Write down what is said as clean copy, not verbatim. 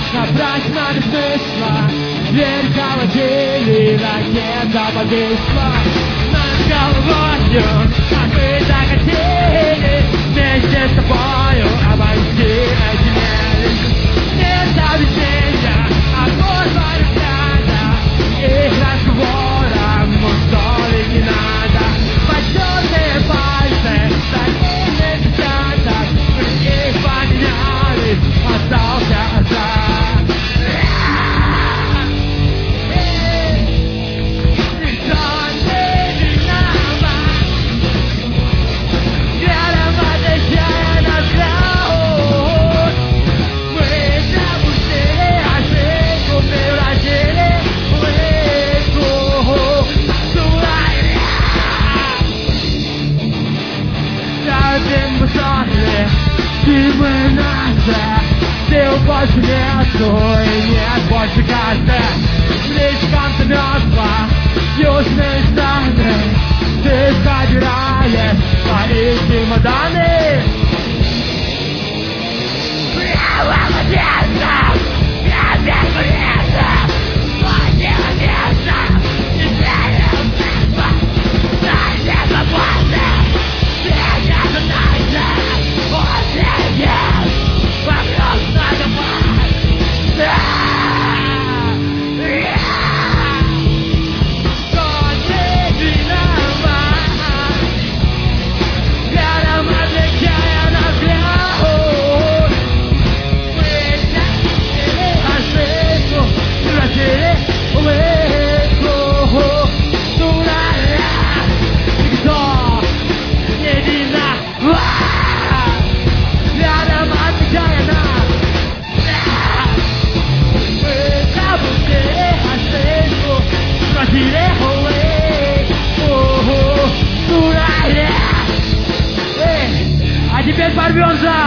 Набрать надо смысла, дверь холодили, ракета повисла над головою, как мы захотели вместе с тобою обойти эти мели. Нет объяснения, огонь взгляда, их разговорам мусоли не надо. Потертые пальцы, такие печаток, мы их поменяли, остался азарт. Сил больше нету и нет больше газа. Слишком замерзла южные страны. Ты собираешь свои чемоданы. А теперь порвем за